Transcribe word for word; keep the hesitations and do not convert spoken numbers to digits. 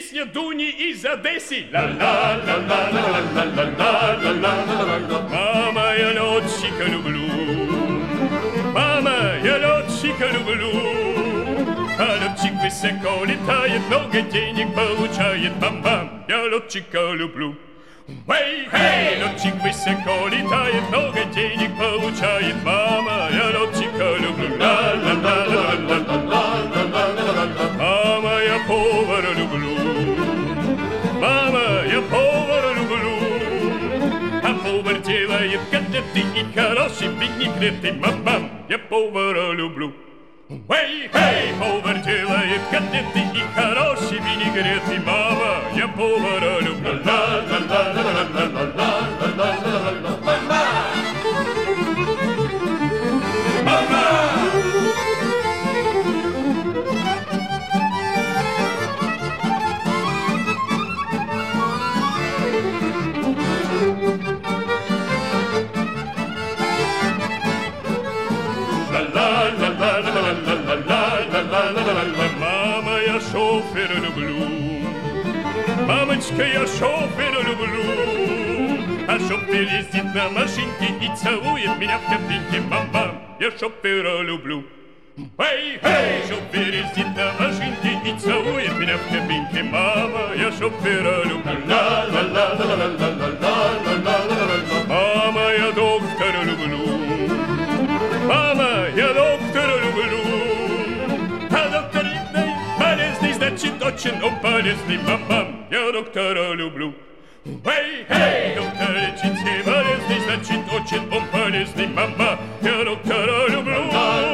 Песня Дуни из Одессы. Ла-ла-ла-ла-ла-ла-ла-ла-ла-ла-ла. Мама, я летчика люблю. Мама, я летчика люблю. А летчик высоко летает, много денег получает. Бам-бам, я летчика люблю. Эй, летчик высоко летает, много денег получает. Мама, я летчика люблю. Ла-ла-ла-ла-ла-ла-ла-ла-ла-ла. Мама, я повара люблю. Мама, я повара люблю. А повар делает котлеты и хороший винегреты. Мама, я повара люблю. Эй, эй, повар делает котлеты и хорошие винегреты. Мама, я повара люблю. Ла-ла-ла-ла-ла-ла-ла-ла-ла-ла-ла. Мама! Мама! Мама, я шофера люблю. Мамочка, я шофера люблю. А шофер ездит на машинке и целует меня в кабинке. Мама, я шофера люблю. Эй, эй, шофер ездит на машинке и целует меня в кабинке. Мама, я шофера люблю. Ла-ла-ла-ла-ла-ла-ла-ла-ла-ла-ла. Мама, я доктора люблю. Мама, я доктора люблю. А доктор видный, полезный, значит очень он полезный. Мама, я доктора люблю. Эй, эй, доктор лечит все болезни, значит очень он полезный. Мама, я доктора люблю.